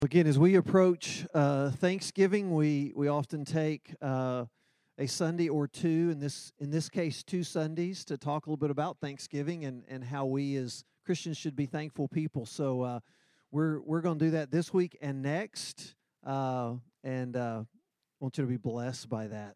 Again, as we approach Thanksgiving, we often take a Sunday or two, in this case, 2 Sundays, to talk a little bit about Thanksgiving and how we as Christians should be thankful people. So we're going to do that this week and next, and want you to be blessed by that.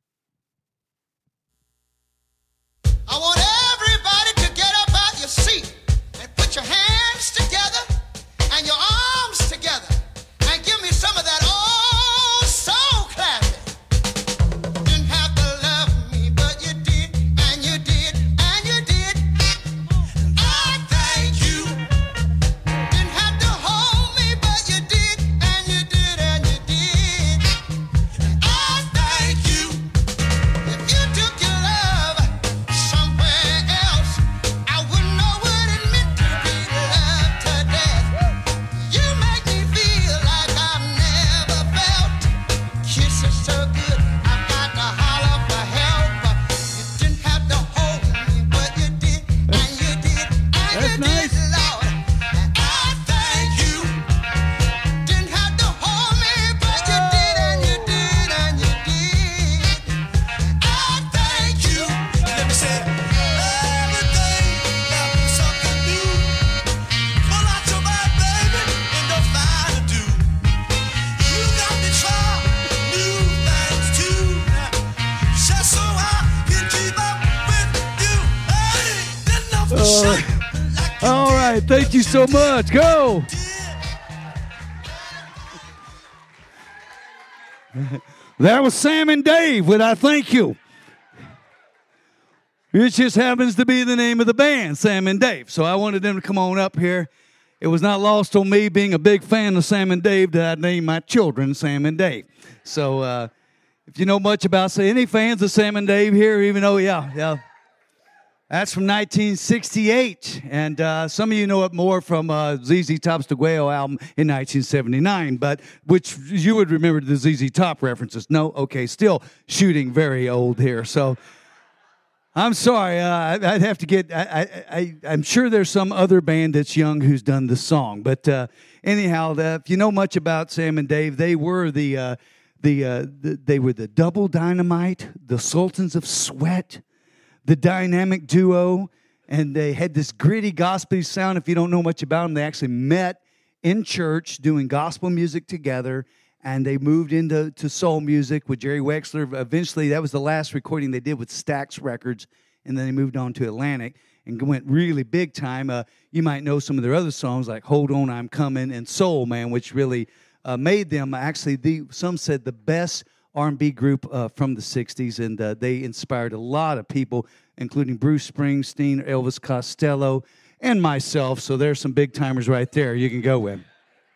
I want everybody to get up out your seat and put your hands together and your arms together and give me some of that old soul clapping. Didn't have to love me, but you did, and you did, and you did. I thank you. Didn't have to hold me, but you did, and you did, and you did. I thank you. If you took your love somewhere else, I wouldn't know what it meant to be loved to death. You make me feel like I've never felt. Kisses so good, I've got to holler for help. You didn't have to hold me, but you did, and you did, and you That's nice. did, Lord. I thank you. Didn't have to hold me, but you did, and you did, and you did. I thank you. Let me say it. Everything got something new. Pull out your bad baby and don't find a do. You got me trying new things too. Just so I can keep up with you. Hey, didn't know for sure like you All right, thank you so much. Go. That was Sam and Dave with I Thank You. It just happens to be the name of the band, Sam and Dave. So I wanted them to come on up here. It was not lost on me, being a big fan of Sam and Dave, that I named my children Sam and Dave. So if you know much about, say, any fans of Sam and Dave here, even though, yeah. That's from 1968, and some of you know it more from ZZ Top's The Whale album in 1979, but which you would remember the ZZ Top references. No? Okay, still shooting very old here, so I'm sorry. I'd have to get, I'm sure there's some other band that's young who's done the song, but anyhow, if you know much about Sam and Dave, they were they were the Double Dynamite, the Sultans of Sweat, the dynamic duo, and they had this gritty gospel sound. If you don't know much about them, they actually met in church doing gospel music together, and they moved into soul music with Jerry Wexler. Eventually, that was the last recording they did with Stax Records, and then they moved on to Atlantic and went really big time. You might know some of their other songs like Hold On, I'm Coming, and Soul Man, which really made them actually, some said, the best R&B group from the 60s, and they inspired a lot of people, including Bruce Springsteen, Elvis Costello, and myself, so there's some big-timers right there you can go with.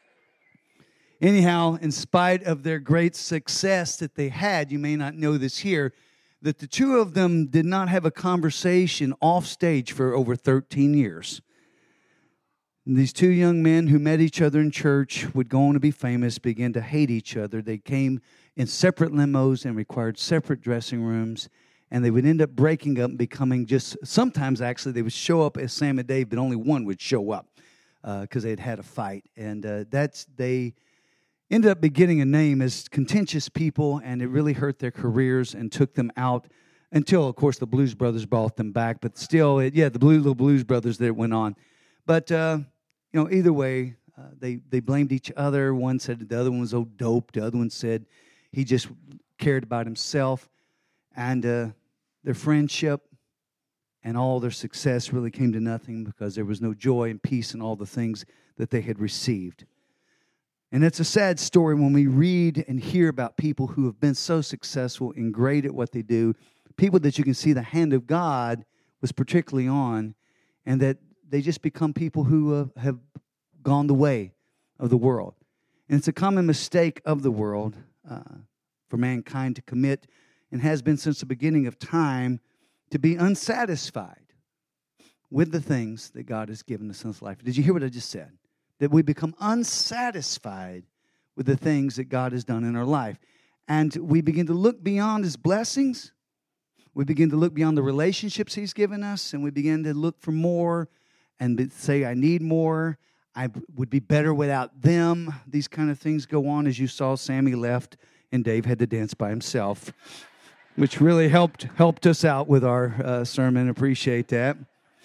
Anyhow, in spite of their great success that they had, you may not know this here, that the two of them did not have a conversation off stage for over 13 years. And these two young men who met each other in church would go on to be famous, began to hate each other. They came in separate limos and required separate dressing rooms, and they would end up breaking up and becoming just, sometimes actually they would show up as Sam and Dave, but only one would show up because they'd had a fight. And they ended up beginning a name as contentious people, and it really hurt their careers and took them out until, of course, the Blues Brothers brought them back. But still, the little Blues Brothers that went on. But, either way, they blamed each other. One said the other one was old dope. The other one said he just cared about himself. And their friendship and all their success really came to nothing because there was no joy and peace in all the things that they had received. And it's a sad story when we read and hear about people who have been so successful and great at what they do, people that you can see the hand of God was particularly on, and that they just become people who have gone the way of the world. And it's a common mistake of the world for mankind to commit, and has been since the beginning of time, to be unsatisfied with the things that God has given us in this life. Did you hear what I just said? That we become unsatisfied with the things that God has done in our life. And we begin to look beyond His blessings. We begin to look beyond the relationships He's given us, and we begin to look for more and say, I need more. I would be better without them. These kind of things go on. As you saw, Sammy left and Dave had to dance by himself, which really helped us out with our sermon. Appreciate that.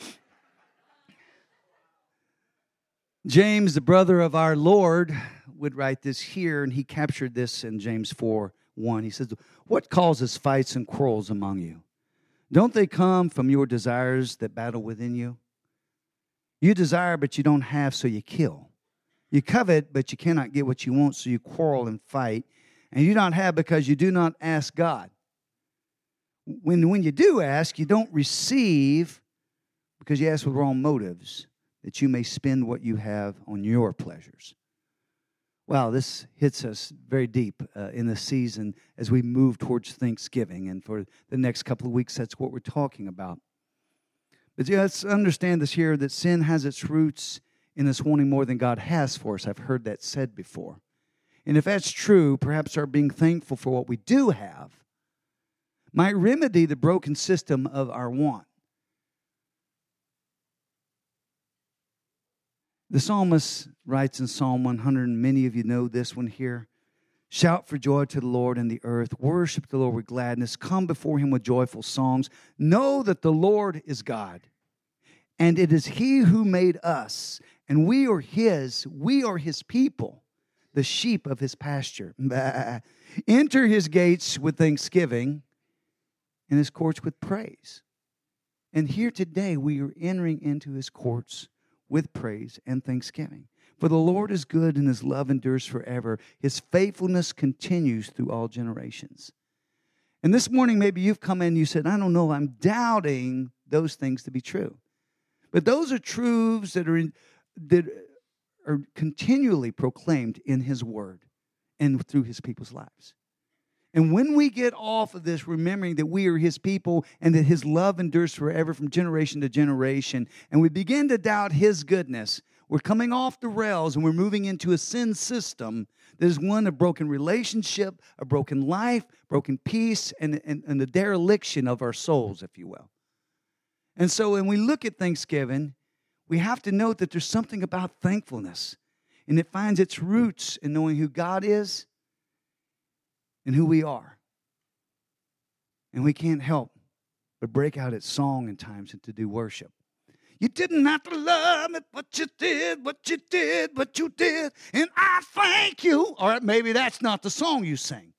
James, the brother of our Lord, would write this here, and he captured this in James 4:1. He says, "What causes fights and quarrels among you? Don't they come from your desires that battle within you? You desire, but you don't have, so you kill. You covet, but you cannot get what you want, so you quarrel and fight. And you don't have because you do not ask God. When you do ask, you don't receive because you ask with wrong motives, that you may spend what you have on your pleasures." Wow, this hits us very deep in the season as we move towards Thanksgiving. And for the next couple of weeks, that's what we're talking about. But let's understand this here, that sin has its roots in us wanting more than God has for us. I've heard that said before. And if that's true, perhaps our being thankful for what we do have might remedy the broken system of our want. The psalmist writes in Psalm 100, and many of you know this one here, "Shout for joy to the Lord in the earth. Worship the Lord with gladness. Come before him with joyful songs. Know that the Lord is God, and it is he who made us, and we are his people, the sheep of his pasture. Enter his gates with thanksgiving and his courts with praise." And here today we are entering into his courts with praise and thanksgiving. For the Lord is good and his love endures forever. His faithfulness continues through all generations. And this morning maybe you've come in and you said, "I don't know, I'm doubting those things to be true." But those are truths that are continually proclaimed in his word and through his people's lives. And when we get off of this, remembering that we are his people and that his love endures forever from generation to generation, and we begin to doubt his goodness, we're coming off the rails and we're moving into a sin system that is one of broken relationship, a broken life, broken peace, and the dereliction of our souls, if you will. And so when we look at Thanksgiving, we have to note that there's something about thankfulness, and it finds its roots in knowing who God is and who we are. And we can't help but break out at song in times and to do worship. You didn't have to love me, but you did, what you did, what you did, and I thank you. All right, maybe that's not the song you sing.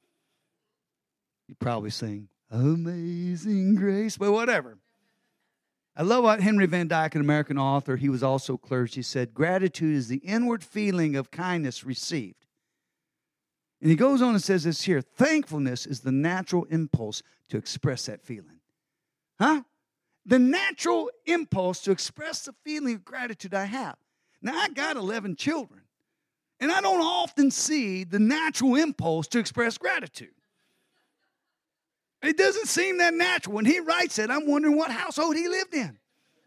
You probably sing Amazing Grace, but whatever. I love what Henry Van Dyke, an American author, he was also clergy, said, "Gratitude is the inward feeling of kindness received." And he goes on and says this here, "Thankfulness is the natural impulse to express that feeling." Huh? The natural impulse to express the feeling of gratitude I have. Now, I got 11 children, and I don't often see the natural impulse to express gratitude. It doesn't seem that natural. When he writes it, I'm wondering what household he lived in.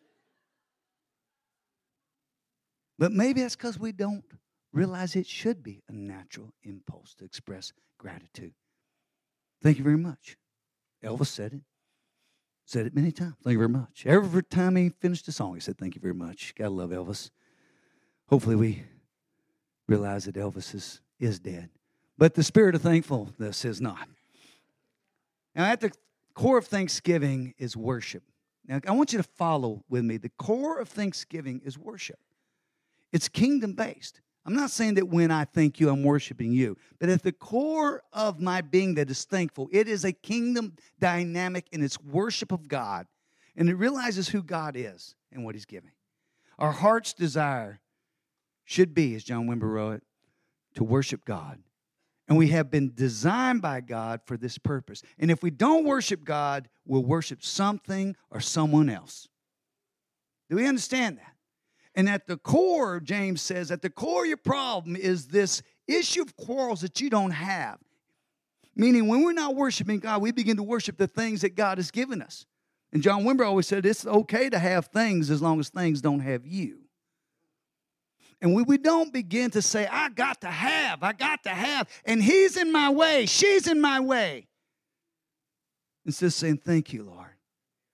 But maybe that's because we don't realize it should be a natural impulse to express gratitude. Thank you very much. Elvis said it. Said it many times. Thank you very much. Every time he finished a song, he said, "Thank you very much." Gotta love Elvis. Hopefully we realize that Elvis is dead. But the spirit of thankfulness is not. Now, at the core of Thanksgiving is worship. Now, I want you to follow with me. The core of Thanksgiving is worship. It's kingdom-based. I'm not saying that when I thank you, I'm worshiping you. But at the core of my being that is thankful, it is a kingdom dynamic in its worship of God. And it realizes who God is and what he's giving. Our heart's desire should be, as John Wimber wrote, to worship God. And we have been designed by God for this purpose. And if we don't worship God, we'll worship something or someone else. Do we understand that? And at the core, James says, at the core of your problem is this issue of quarrels that you don't have. Meaning when we're not worshiping God, we begin to worship the things that God has given us. And John Wimber always said it's okay to have things as long as things don't have you. And we don't begin to say, I got to have, and he's in my way, she's in my way. Instead of saying, thank you, Lord,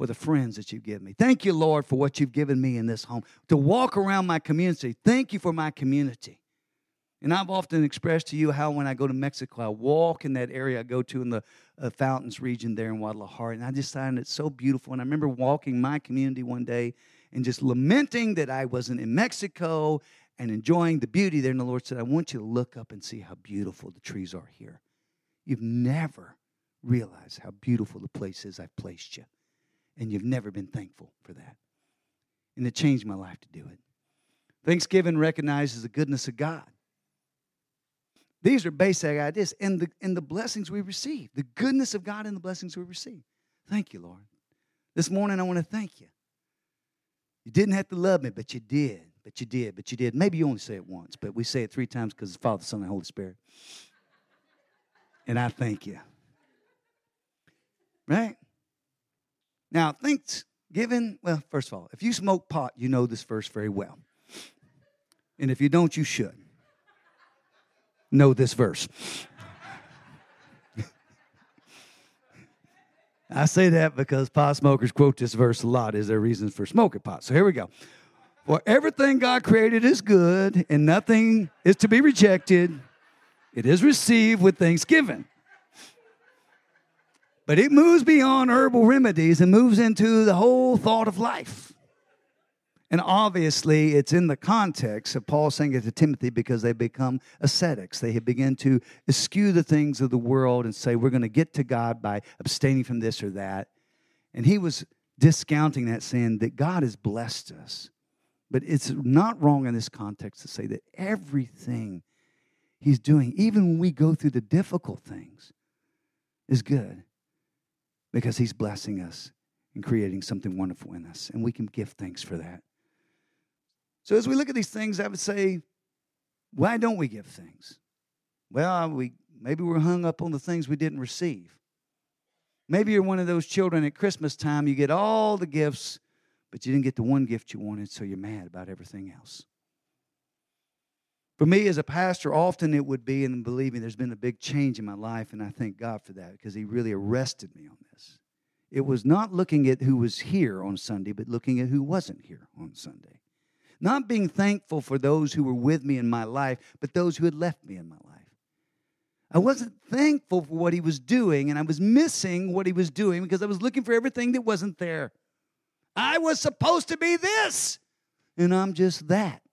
for the friends that you've given me. Thank you, Lord, for what you've given me in this home. To walk around my community. Thank you for my community. And I've often expressed to you how when I go to Mexico, I walk in that area I go to in the Fountains region there in Guadalajara, and I just find it so beautiful. And I remember walking my community one day and just lamenting that I wasn't in Mexico and enjoying the beauty there. And the Lord said, I want you to look up and see how beautiful the trees are here. You've never realized how beautiful the place is I've placed you. And you've never been thankful for that. And it changed my life to do it. Thanksgiving recognizes the goodness of God. These are basic ideas and the blessings we receive. The goodness of God and the blessings we receive. Thank you, Lord. This morning I want to thank you. You didn't have to love me, but you did. But you did. But you did. Maybe you only say it once, but we say it 3 times because it's Father, Son, and Holy Spirit. And I thank you. Right? Now, Thanksgiving, well, first of all, if you smoke pot, you know this verse very well. And if you don't, you should know this verse. I say that because pot smokers quote this verse a lot as their reasons for smoking pot. So here we go. For everything God created is good, and nothing is to be rejected. It is received with thanksgiving. But it moves beyond herbal remedies and moves into the whole thought of life. And obviously, it's in the context of Paul saying it to Timothy because they become ascetics. They have begun to eschew the things of the world and say, we're going to get to God by abstaining from this or that. And he was discounting that, saying that God has blessed us. But it's not wrong in this context to say that everything he's doing, even when we go through the difficult things, is good because he's blessing us and creating something wonderful in us. And we can give thanks for that. So as we look at these things, I would say, why don't we give thanks? Well, maybe we're hung up on the things we didn't receive. Maybe you're one of those children at Christmas time, you get all the gifts, but you didn't get the one gift you wanted, so you're mad about everything else. For me as a pastor, often it would be, and believe me, there's been a big change in my life, and I thank God for that because he really arrested me on this. It was not looking at who was here on Sunday, but looking at who wasn't here on Sunday. Not being thankful for those who were with me in my life, but those who had left me in my life. I wasn't thankful for what he was doing, and I was missing what he was doing because I was looking for everything that wasn't there. I was supposed to be this, and I'm just that.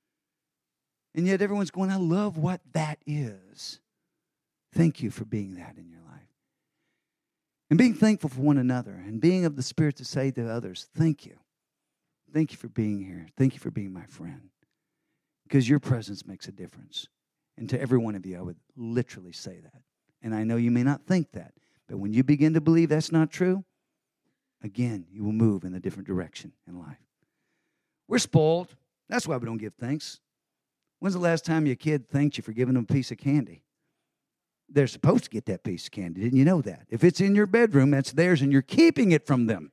And yet everyone's going, I love what that is. Thank you for being that in your life. And being thankful for one another and being of the Spirit to say to others, thank you. Thank you for being here. Thank you for being my friend. Because your presence makes a difference. And to every one of you, I would literally say that. And I know you may not think that. But when you begin to believe that's not true, again, you will move in a different direction in life. We're spoiled. That's why we don't give thanks. When's the last time your kid thanked you for giving them a piece of candy? They're supposed to get that piece of candy. Didn't you know that? If it's in your bedroom, that's theirs, and you're keeping it from them.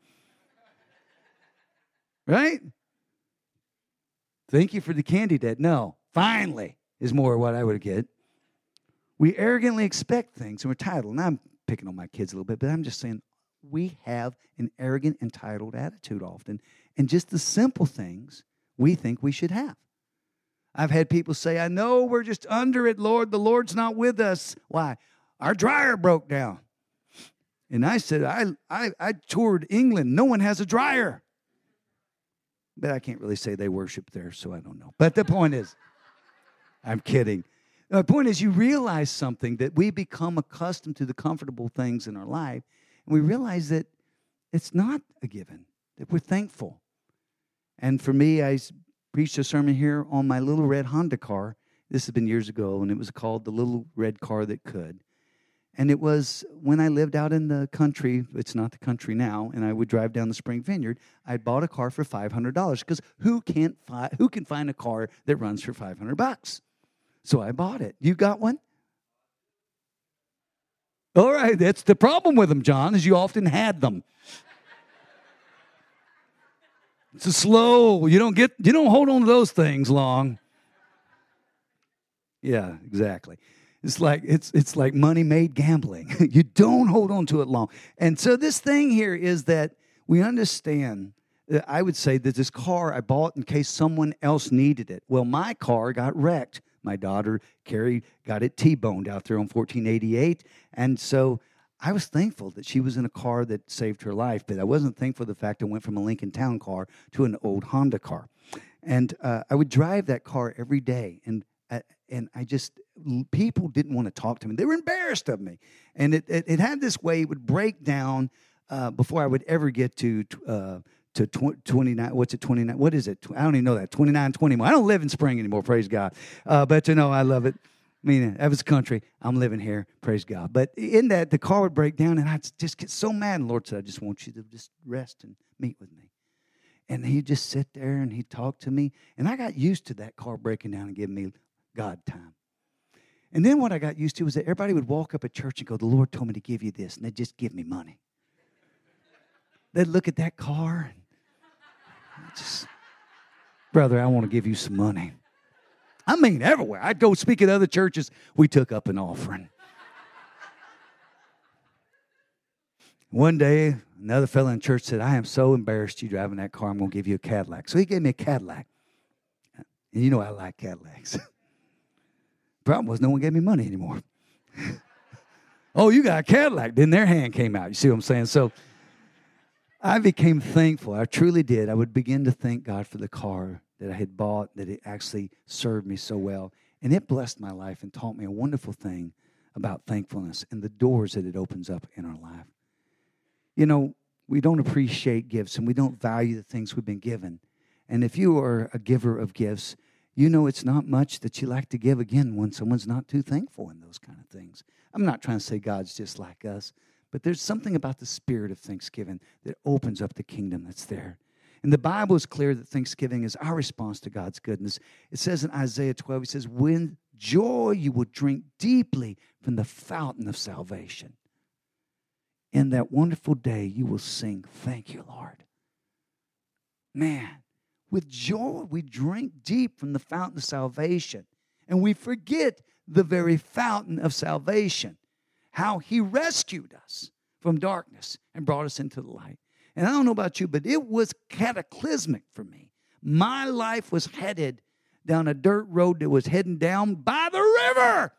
Right? Thank you for the candy, Dad. No, finally is more what I would get. We arrogantly expect things, and we're entitled. And I'm picking on my kids a little bit, but I'm just saying we have an arrogant, entitled attitude often. And just the simple things we think we should have. I've had people say, I know we're just under it, Lord. The Lord's not with us. Why? Our dryer broke down. And I said, I toured England. No one has a dryer. But I can't really say they worship there, so I don't know. But the point is, I'm kidding. The point is, you realize something, that we become accustomed to the comfortable things in our life, and we realize that it's not a given, that we're thankful. And for me, I preached a sermon here on my little red Honda car. This has been years ago, and it was called The Little Red Car That Could. And it was when I lived out in the country. It's not the country now, and I would drive down the Spring Vineyard. I bought a car for $500 because who can find a car that runs for $500? So I bought it. You got one? All right, that's the problem with them, John, is you often had them. It's a slow. You don't hold on to those things long. Yeah, exactly. It's like money made gambling. You don't hold on to it long. And so this thing here is that we understand that I would say that this car I bought in case someone else needed it. Well, my car got wrecked. My daughter, Carrie, got it T-boned out there on 1488. And so I was thankful that she was in a car that saved her life, but I wasn't thankful for the fact I went from a Lincoln Town car to an old Honda car. And I would drive that car every day, and I just, people didn't want to talk to me. They were embarrassed of me. And it had this way, it would break down before I would ever get to 29, what's it, 29, what is it? I don't even know that, 29, 20 more. I don't live in Spring anymore, praise God. But I love it. I mean, that was country. I'm living here, praise God. But in that, the car would break down, and I'd just get so mad. And the Lord said, I just want you to just rest and meet with me. And he'd just sit there, and he'd talk to me. And I got used to that car breaking down and giving me God time. And then what I got used to was that everybody would walk up at church and go, the Lord told me to give you this, and they'd just give me money. They'd look at that car, and just, brother, I want to give you some money. I mean, everywhere. I'd go speak at other churches. We took up an offering. One day, another fellow in church said, I am so embarrassed you driving that car. I'm going to give you a Cadillac. So he gave me a Cadillac. And you know I like Cadillacs. Problem was no one gave me money anymore. Oh, you got a Cadillac. Then their hand came out. You see what I'm saying? So I became thankful. I truly did. I would begin to thank God for the car that I had bought, that it actually served me so well. And it blessed my life and taught me a wonderful thing about thankfulness and the doors that it opens up in our life. We don't appreciate gifts, and we don't value the things we've been given. And if you are a giver of gifts, it's not much that you like to give again when someone's not too thankful in those kind of things. I'm not trying to say God's just like us, but there's something about the spirit of thanksgiving that opens up the kingdom that's there. And the Bible is clear that thanksgiving is our response to God's goodness. It says in Isaiah 12, it says, with joy you will drink deeply from the fountain of salvation. In that wonderful day you will sing, thank you, Lord. Man, with joy we drink deep from the fountain of salvation. And we forget the very fountain of salvation. How he rescued us from darkness and brought us into the light. And I don't know about you, but it was cataclysmic for me. My life was headed down a dirt road that was heading down by the river.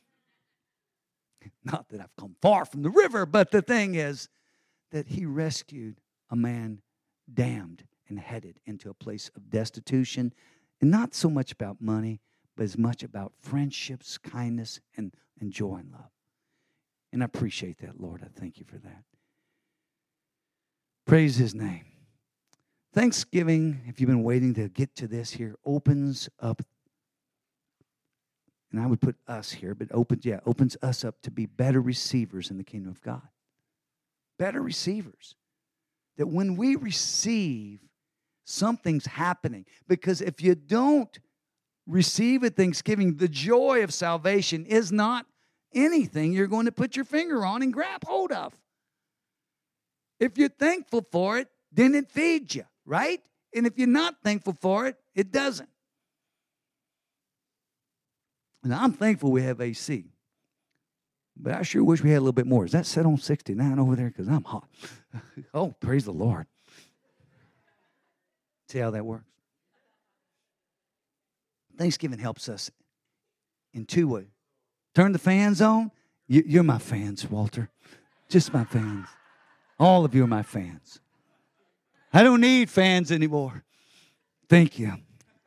Not that I've come far from the river, but the thing is that he rescued a man damned and headed into a place of destitution. And not so much about money, but as much about friendships, kindness, and joy and love. And I appreciate that, Lord. I thank you for that. Praise his name. Thanksgiving, if you've been waiting to get to this here, opens up, and I would put us here, but opens us up to be better receivers in the kingdom of God. Better receivers. That when we receive, something's happening. Because if you don't receive at Thanksgiving, the joy of salvation is not anything you're going to put your finger on and grab hold of. If you're thankful for it, then it feeds you, right? And if you're not thankful for it, it doesn't. And I'm thankful we have AC. But I sure wish we had a little bit more. Is that set on 69 over there? Because I'm hot. Oh, praise the Lord. See how that works? Thanksgiving helps us in two ways. Turn the fans on. You're my fans, Walter. Just my fans. All of you are my fans. I don't need fans anymore. Thank you.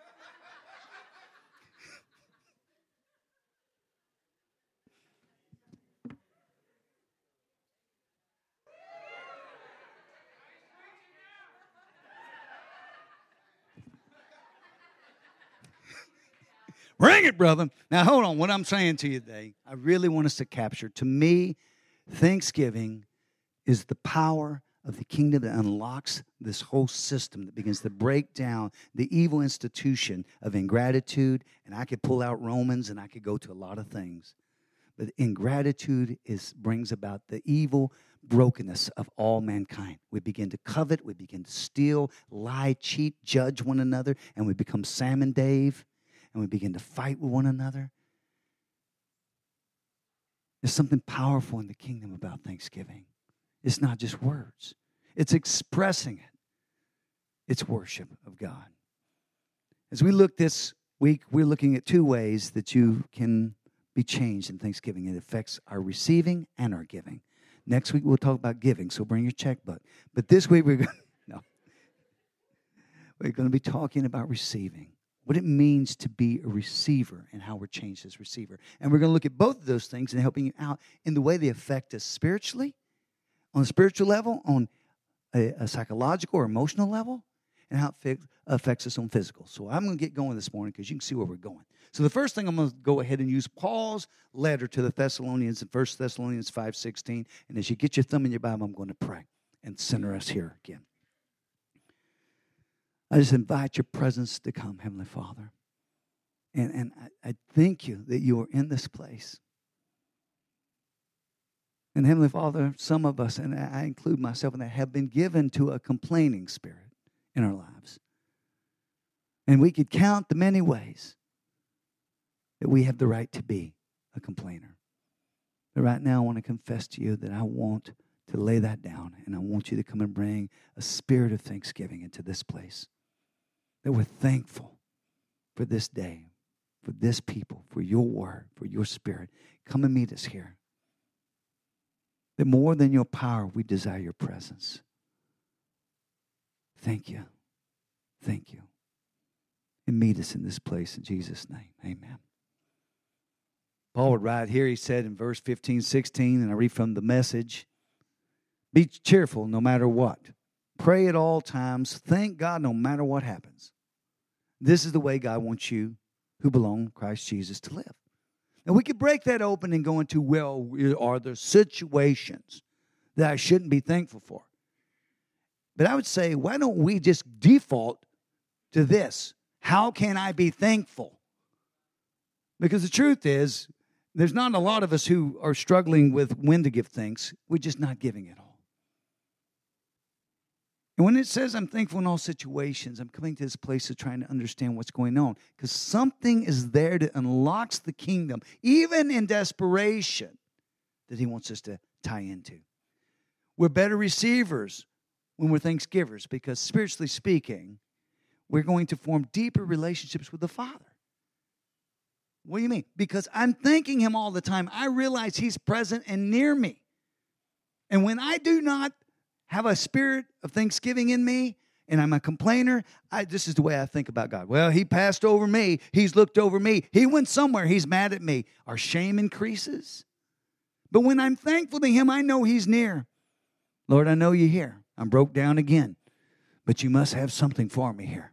Bring it, brother. Now, hold on. What I'm saying to you today, I really want us to capture. To me, Thanksgiving is the power of the kingdom that unlocks this whole system that begins to break down the evil institution of ingratitude. And I could pull out Romans and I could go to a lot of things. But ingratitude brings about the evil brokenness of all mankind. We begin to covet, we begin to steal, lie, cheat, judge one another, and we become Sam and Dave, and we begin to fight with one another. There's something powerful in the kingdom about Thanksgiving. It's not just words. It's expressing it. It's worship of God. As we look this week, we're looking at two ways that you can be changed in Thanksgiving. It affects our receiving and our giving. Next week, we'll talk about giving, so bring your checkbook. But this week, we're going to be talking about receiving, what it means to be a receiver and how we're changed as receiver. And we're going to look at both of those things and helping you out in the way they affect us spiritually, on a spiritual level, on a psychological or emotional level, and how it affects us on physical. So I'm going to get going this morning because you can see where we're going. So the first thing, I'm going to go ahead and use Paul's letter to the Thessalonians in 1 Thessalonians 5:16. And as you get your thumb in your Bible, I'm going to pray and center us here again. I just invite your presence to come, Heavenly Father. And I thank you that you are in this place. And Heavenly Father, some of us, and I include myself in that, have been given to a complaining spirit in our lives. And we could count the many ways that we have the right to be a complainer. But right now I want to confess to you that I want to lay that down, and I want you to come and bring a spirit of thanksgiving into this place. That we're thankful for this day, for this people, for your word, for your spirit. Come and meet us here. That more than your power, we desire your presence. Thank you. Thank you. And meet us in this place in Jesus' name. Amen. Paul would write here, he said in verse 15, 16, and I read from the Message, be cheerful no matter what. Pray at all times. Thank God no matter what happens. This is the way God wants you who belong to Christ Jesus to live. Now we could break that open and go into, well, are there situations that I shouldn't be thankful for? But I would say, why don't we just default to this? How can I be thankful? Because the truth is, there's not a lot of us who are struggling with when to give thanks. We're just not giving it all. And when it says I'm thankful in all situations, I'm coming to this place of trying to understand what's going on. Because something is there that unlocks the kingdom, even in desperation, that he wants us to tie into. We're better receivers when we're thanksgivers, because spiritually speaking, we're going to form deeper relationships with the Father. What do you mean? Because I'm thanking him all the time. I realize he's present and near me. And when I do not have a spirit of thanksgiving in me, and I'm a complainer, this is the way I think about God. Well, he passed over me. He's looked over me. He went somewhere. He's mad at me. Our shame increases. But when I'm thankful to him, I know he's near. Lord, I know you're here. I'm broke down again, but you must have something for me here.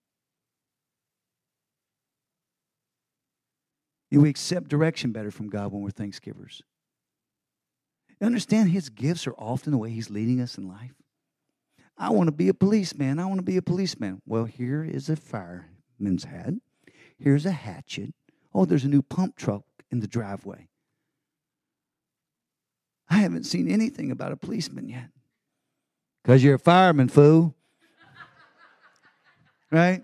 We accept direction better from God when we're thanksgivers. You understand his gifts are often the way he's leading us in life. I want to be a policeman. I want to be a policeman. Well, here is a fireman's hat. Here's a hatchet. Oh, there's a new pump truck in the driveway. I haven't seen anything about a policeman yet. Because you're a fireman, fool. Right?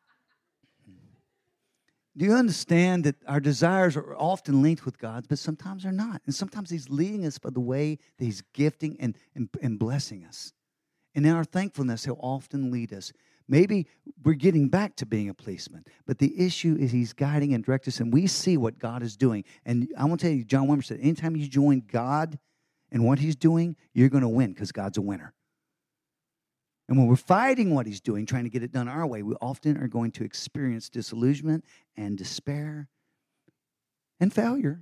Do you understand that our desires are often linked with God's, but sometimes they're not? And sometimes he's leading us by the way that he's gifting and blessing us. And in our thankfulness, he'll often lead us. Maybe we're getting back to being a policeman, but the issue is he's guiding and directing us, and we see what God is doing. And I want to tell you, John Wimber said, anytime you join God and what he's doing, you're going to win because God's a winner. And when we're fighting what he's doing, trying to get it done our way, we often are going to experience disillusionment and despair and failure.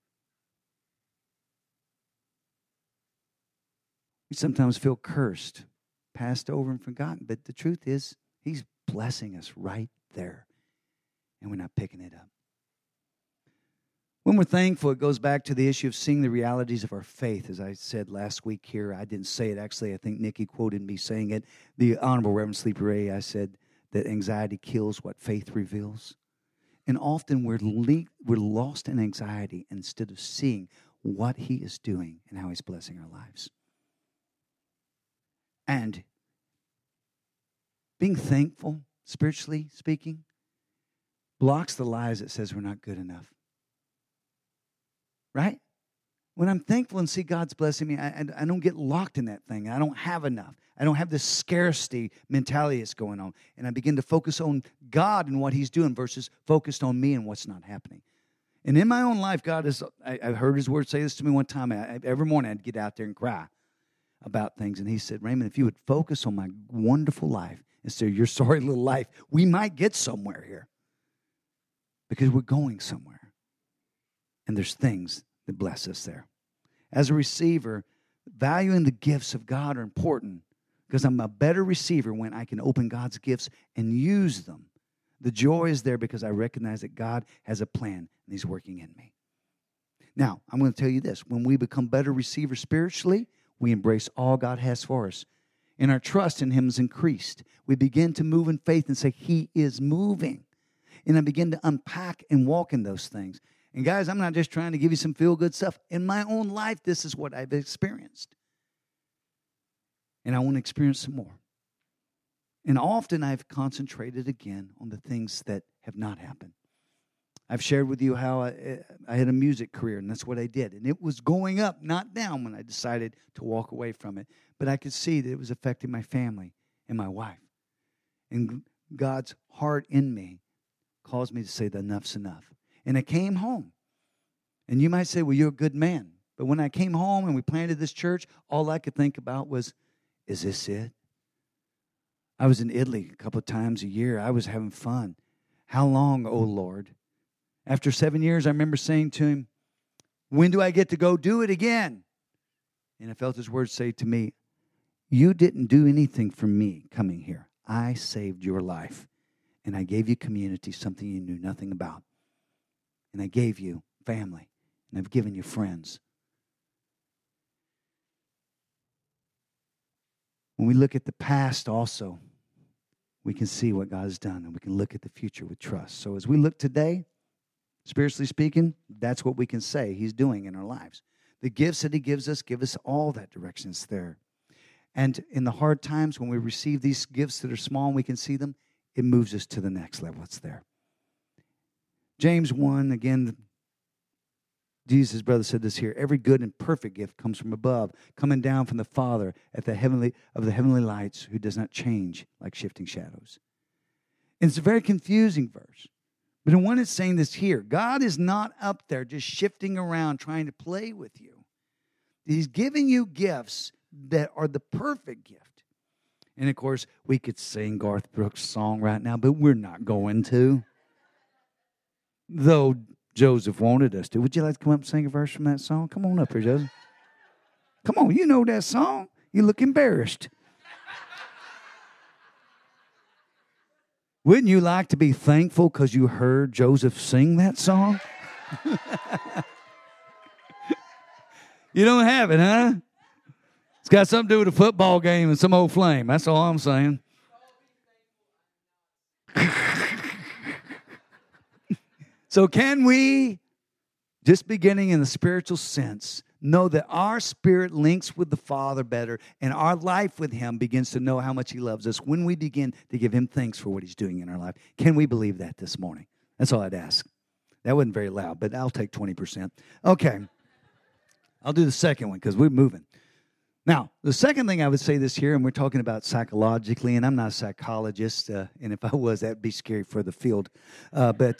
We sometimes feel cursed, passed over and forgotten. But the truth is, he's blessing us right there. And we're not picking it up. When we're thankful, it goes back to the issue of seeing the realities of our faith. As I said last week here, I didn't say it. Actually, I think Nikki quoted me saying it. The Honorable Reverend Sleepy Ray, I said that anxiety kills what faith reveals. And often we're lost in anxiety instead of seeing what he is doing and how he's blessing our lives. And being thankful, spiritually speaking, blocks the lies that says we're not good enough. Right? When I'm thankful and see God's blessing me, I don't get locked in that thing. I don't have enough. I don't have this scarcity mentality that's going on. And I begin to focus on God and what He's doing versus focused on me and what's not happening. And in my own life, God has, I heard His Word say this to me one time. Every morning I'd get out there and cry about things. And He said, Raymond, if you would focus on my wonderful life instead of your sorry little life, we might get somewhere here. Because we're going somewhere. And there's things that bless us there. As a receiver, valuing the gifts of God are important because I'm a better receiver when I can open God's gifts and use them. The joy is there because I recognize that God has a plan and He's working in me. Now, I'm going to tell you this. When we become better receivers spiritually, we embrace all God has for us. And our trust in Him is increased. We begin to move in faith and say, He is moving. And I begin to unpack and walk in those things. And guys, I'm not just trying to give you some feel-good stuff. In my own life, this is what I've experienced. And I want to experience some more. And often I've concentrated again on the things that have not happened. I've shared with you how I had a music career, and that's what I did. And it was going up, not down, when I decided to walk away from it. But I could see that it was affecting my family and my wife. And God's heart in me caused me to say that enough's enough. And I came home. And you might say, well, you're a good man. But when I came home and we planted this church, all I could think about was, is this it? I was in Italy a couple of times a year. I was having fun. How long, oh Lord? After 7 years, I remember saying to Him, when do I get to go do it again? And I felt His words say to me, you didn't do anything for me coming here. I saved your life. And I gave you community, something you knew nothing about. And I gave you family. And I've given you friends. When we look at the past also, we can see what God has done. And we can look at the future with trust. So as we look today, spiritually speaking, that's what we can say He's doing in our lives. The gifts that He gives us give us all that direction that's there. And in the hard times when we receive these gifts that are small and we can see them, it moves us to the next level. It's there. James 1, again, Jesus' brother said this here. Every good and perfect gift comes from above, coming down from the Father of the heavenly lights, who does not change like shifting shadows. And it's a very confusing verse. But in one, it's saying this here. God is not up there just shifting around trying to play with you. He's giving you gifts that are the perfect gift. And, of course, we could sing Garth Brooks' song right now, but we're not going to. Though Joseph wanted us to. Would you like to come up and sing a verse from that song? Come on up here, Joseph. Come on, you know that song. You look embarrassed. Wouldn't you like to be thankful because you heard Joseph sing that song? You don't have it, huh? It's got something to do with a football game and some old flame. That's all I'm saying. So can we, just beginning in the spiritual sense, know that our spirit links with the Father better and our life with Him begins to know how much He loves us when we begin to give Him thanks for what He's doing in our life? Can we believe that this morning? That's all I'd ask. That wasn't very loud, but I'll take 20%. Okay. I'll do the second one because we're moving. Now, the second thing I would say this here, and we're talking about psychologically, and I'm not a psychologist, and if I was, that'd be scary for the field. But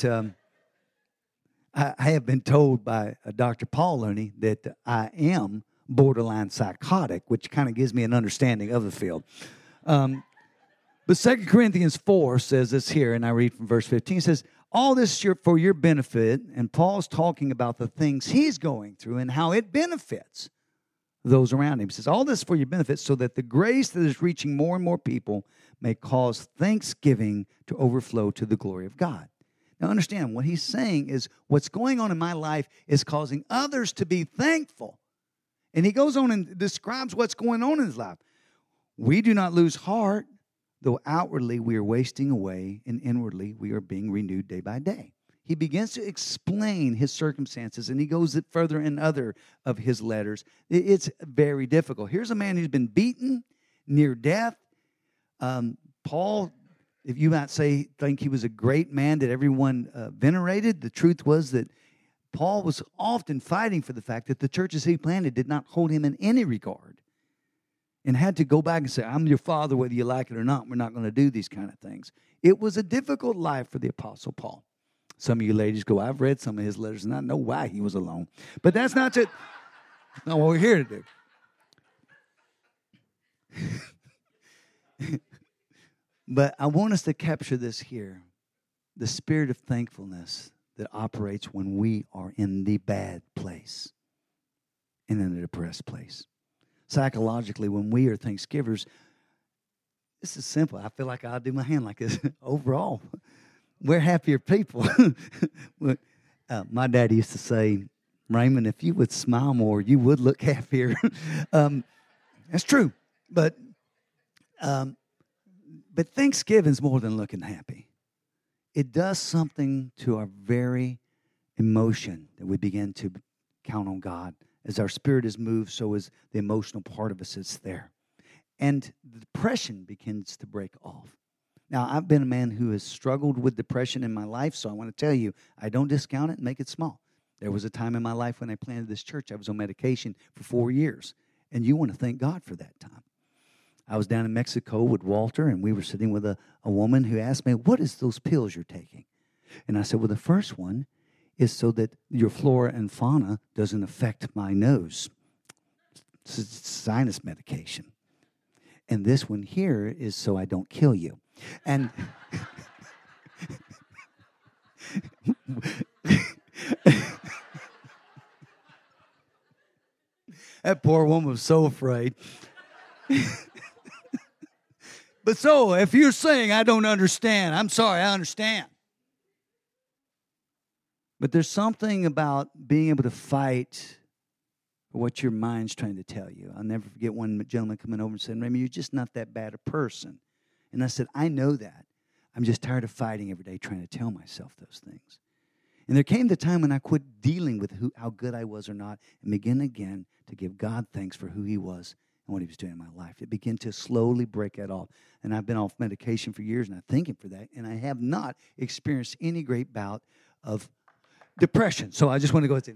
I have been told by Dr. Paul Looney that I am borderline psychotic, which kind of gives me an understanding of the field. But 2 Corinthians 4 says this here, and I read from verse 15. It says, all this for your benefit, and Paul's talking about the things he's going through and how it benefits those around him. He says, all this for your benefit so that the grace that is reaching more and more people may cause thanksgiving to overflow to the glory of God. Now understand, what he's saying is what's going on in my life is causing others to be thankful. And he goes on and describes what's going on in his life. We do not lose heart, though outwardly we are wasting away, and inwardly we are being renewed day by day. He begins to explain his circumstances, and he goes further in other of his letters. It's very difficult. Here's a man who's been beaten, near death. Paul, if you might say, think he was a great man that everyone venerated, the truth was that Paul was often fighting for the fact that the churches he planted did not hold him in any regard and had to go back and say, I'm your father whether you like it or not. We're not going to do these kind of things. It was a difficult life for the Apostle Paul. Some of you ladies go, I've read some of his letters and I know why he was alone. But that's not what we're here to do. But I want us to capture this here. The spirit of thankfulness that operates when we are in the bad place and in a depressed place. Psychologically, when we are Thanksgivers, this is simple. I feel like I'll do my hand like this. Overall, we're happier people. My dad used to say, Raymond, if you would smile more, you would look happier. That's true. But Thanksgiving's more than looking happy. It does something to our very emotion that we begin to count on God. As our spirit is moved, so is the emotional part of us that's there. And the depression begins to break off. Now, I've been a man who has struggled with depression in my life, so I want to tell you, I don't discount it and make it small. There was a time in my life when I planted this church, I was on medication for 4 years. And you want to thank God for that time. I was down in Mexico with Walter, and we were sitting with a woman who asked me, what is those pills you're taking? And I said, well, the first one is so that your flora and fauna doesn't affect my nose. It's sinus medication. And this one here is so I don't kill you. And that poor woman was so afraid. But so, if you're saying, I don't understand, I'm sorry, I understand. But there's something about being able to fight for what your mind's trying to tell you. I'll never forget one gentleman coming over and saying, Raymond, you're just not that bad a person. And I said, I know that. I'm just tired of fighting every day trying to tell myself those things. And there came the time when I quit dealing with how good I was or not and began again to give God thanks for who he was and what he was doing in my life. It began to slowly break that off. And I've been off medication for years, and I thank him for that. And I have not experienced any great bout of depression. So I just want to go and say,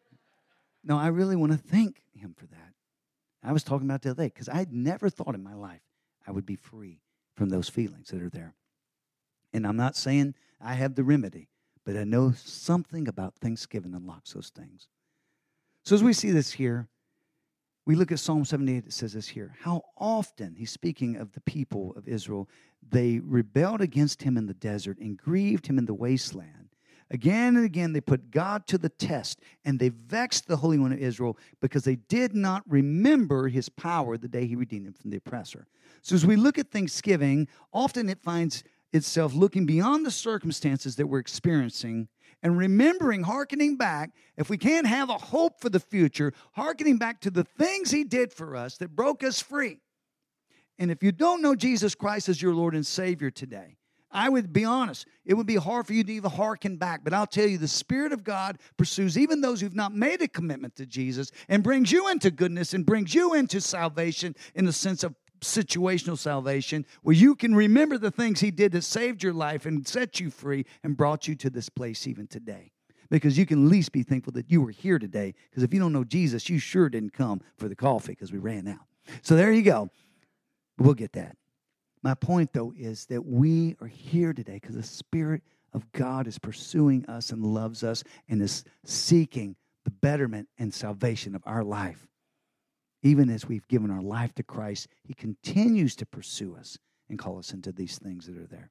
no, I really want to thank him for that. I was talking about the other day because I had never thought in my life I would be free from those feelings that are there. And I'm not saying I have the remedy, but I know something about Thanksgiving unlocks those things. So as we see this here, we look at Psalm 78, it says this here. How often, he's speaking of the people of Israel, they rebelled against him in the desert and grieved him in the wasteland. Again and again, they put God to the test, and they vexed the Holy One of Israel because they did not remember his power the day he redeemed them from the oppressor. So as we look at Thanksgiving, often it finds itself looking beyond the circumstances that we're experiencing and remembering, hearkening back, if we can't have a hope for the future, hearkening back to the things he did for us that broke us free. And if you don't know Jesus Christ as your Lord and Savior today, I would be honest, it would be hard for you to even hearken back. But I'll tell you, the Spirit of God pursues even those who've not made a commitment to Jesus and brings you into goodness and brings you into salvation in the sense of situational salvation, where you can remember the things he did that saved your life and set you free and brought you to this place even today. Because you can at least be thankful that you were here today. Because if you don't know Jesus, you sure didn't come for the coffee because we ran out. So there you go. We'll get that. My point, though, is that we are here today because the Spirit of God is pursuing us and loves us and is seeking the betterment and salvation of our life. Even as we've given our life to Christ, he continues to pursue us and call us into these things that are there.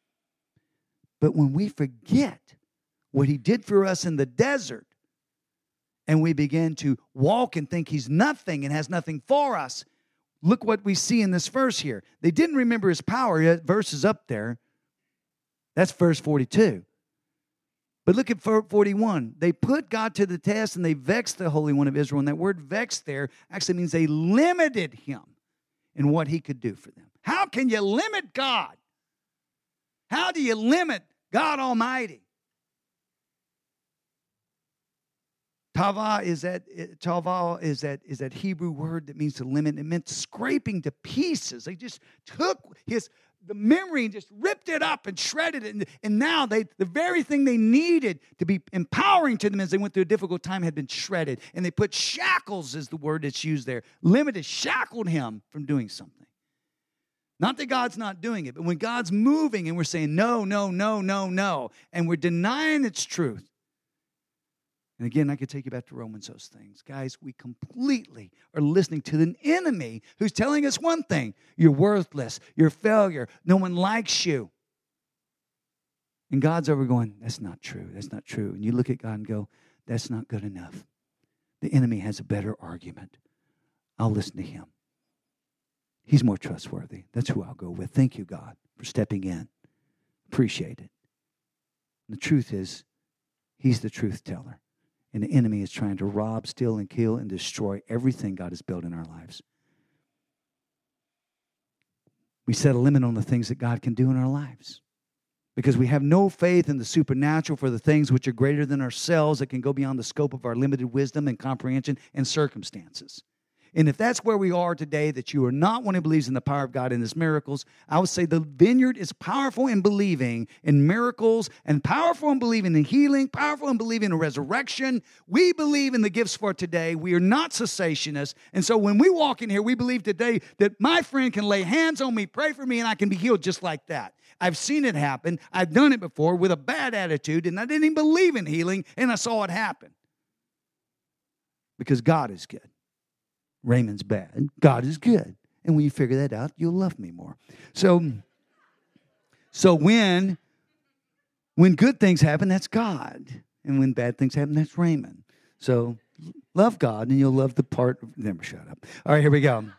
But when we forget what he did for us in the desert, and we begin to walk and think he's nothing and has nothing for us, look what we see in this verse here. They didn't remember his power. That verse is up there. That's verse 42. But look at 41. They put God to the test and they vexed the Holy One of Israel. And that word vexed there actually means they limited him in what he could do for them. How can you limit God? How do you limit God Almighty? Tava is that Hebrew word that means to limit. It meant scraping to pieces. They just took his the memory and just ripped it up and shredded it. And now the very thing they needed to be empowering to them as they went through a difficult time had been shredded. And they put shackles, is the word that's used there. Limited, shackled him from doing something. Not that God's not doing it, but when God's moving and we're saying no, no, no, no, no, and we're denying its truth. And again, I could take you back to Romans, those things. Guys, we completely are listening to an enemy who's telling us one thing. You're worthless. You're a failure. No one likes you. And God's over going, that's not true. That's not true. And you look at God and go, that's not good enough. The enemy has a better argument. I'll listen to him. He's more trustworthy. That's who I'll go with. Thank you, God, for stepping in. Appreciate it. And the truth is, he's the truth teller. And the enemy is trying to rob, steal, and kill and destroy everything God has built in our lives. We set a limit on the things that God can do in our lives because we have no faith in the supernatural for the things which are greater than ourselves that can go beyond the scope of our limited wisdom and comprehension and circumstances. And if that's where we are today, that you are not one who believes in the power of God and His miracles, I would say the vineyard is powerful in believing in miracles and powerful in believing in healing, powerful in believing in resurrection. We believe in the gifts for today. We are not cessationists. And so when we walk in here, we believe today that my friend can lay hands on me, pray for me, and I can be healed just like that. I've seen it happen. I've done it before with a bad attitude, and I didn't even believe in healing, and I saw it happen. Because God is good. Raymond's bad. God is good. And when you figure that out, you'll love me more. So when good things happen, that's God. And when bad things happen, that's Raymond. So love God and you'll love the part. Never shut up. All right, here we go.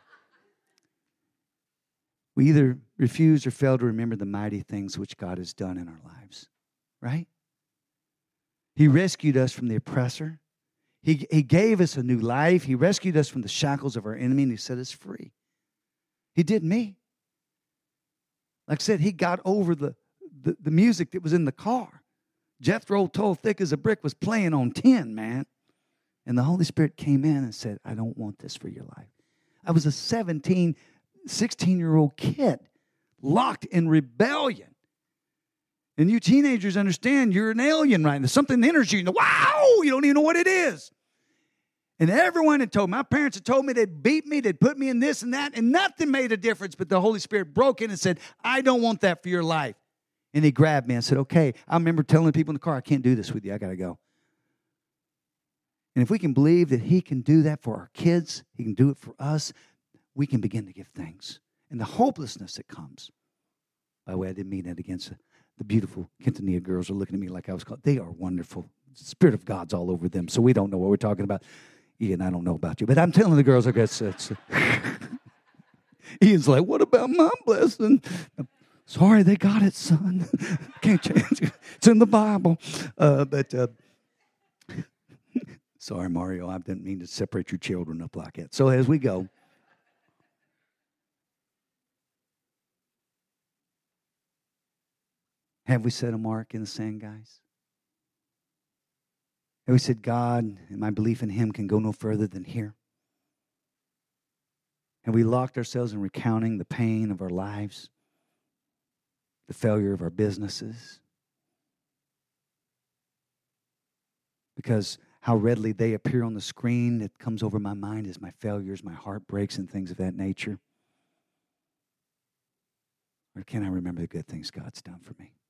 We either refuse or fail to remember the mighty things which God has done in our lives. Right? He rescued us from the oppressor. He gave us a new life. He rescued us from the shackles of our enemy, and He set us free. He did me. Like I said, He got over the music that was in the car. Jethro Tull, thick as a brick, was playing on 10, man. And the Holy Spirit came in and said, I don't want this for your life. I was a 16-year-old kid, locked in rebellion. And you teenagers understand you're an alien right now. Something enters you and wow, you don't even know what it is. And everyone had told me, my parents had told me they'd beat me, they'd put me in this and that, and nothing made a difference. But the Holy Spirit broke in and said, I don't want that for your life. And He grabbed me and said, okay. I remember telling people in the car, I can't do this with you. I got to go. And if we can believe that He can do that for our kids, He can do it for us, we can begin to give thanks. And the hopelessness that comes. By the way, I didn't mean that against the beautiful Quintanilla girls are looking at me like I was called. They are wonderful. The Spirit of God's all over them, so we don't know what we're talking about. Ian, I don't know about you, but I'm telling the girls, I guess it's Ian's like, what about my blessing? Sorry, they got it, son. Can't change it. It's in the Bible. Sorry, Mario, I didn't mean to separate your children up like that. So as we go. Have we set a mark in the sand, guys? Have we said, God and my belief in Him can go no further than here? Have we locked ourselves in recounting the pain of our lives, the failure of our businesses? Because how readily they appear on the screen that comes over my mind is my failures, my heartbreaks, and things of that nature. Or can I remember the good things God's done for me?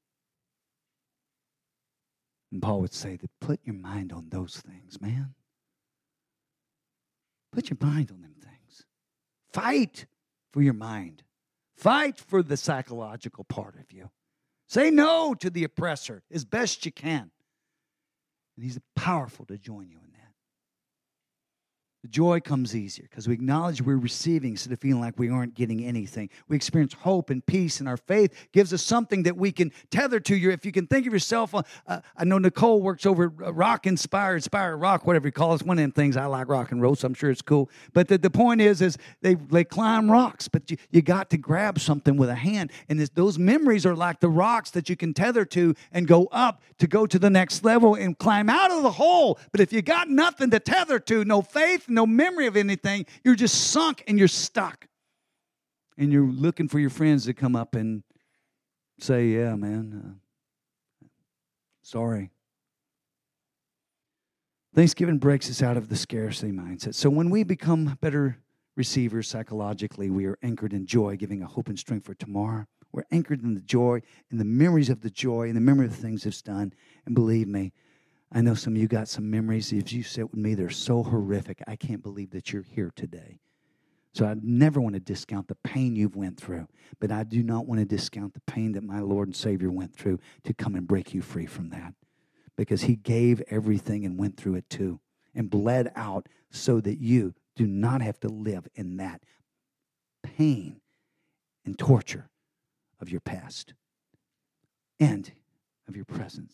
And Paul would say that put your mind on those things, man. Put your mind on them things. Fight for your mind. Fight for the psychological part of you. Say no to the oppressor as best you can. And He's powerful to join you in that. The joy comes easier because we acknowledge we're receiving instead of feeling like we aren't getting anything. We experience hope and peace, and our faith gives us something that we can tether to. If you can think of yourself, I know Nicole works over Rock Inspire Rock, whatever you call it. It's one of them things. I like rock and roll, so I'm sure it's cool. But the point is they climb rocks, but you got to grab something with a hand. And those memories are like the rocks that you can tether to and go up to go to the next level and climb out of the hole. But if you got nothing to tether to, no faith, no memory of anything, you're just sunk and you're stuck. and you're looking for your friends to come up and say, yeah, man, sorry. Thanksgiving breaks us out of the scarcity mindset. So when we become better receivers psychologically, we are anchored in joy, giving a hope and strength for tomorrow. We're anchored in the joy, in the memories of the joy, in the memory of the things it's done. And believe me, I know some of you got some memories. If you sit with me, they're so horrific. I can't believe that you're here today. So I never want to discount the pain you've went through, but I do not want to discount the pain that my Lord and Savior went through to come and break you free from that, because he gave everything and went through it too and bled out so that you do not have to live in that pain and torture of your past and of your present.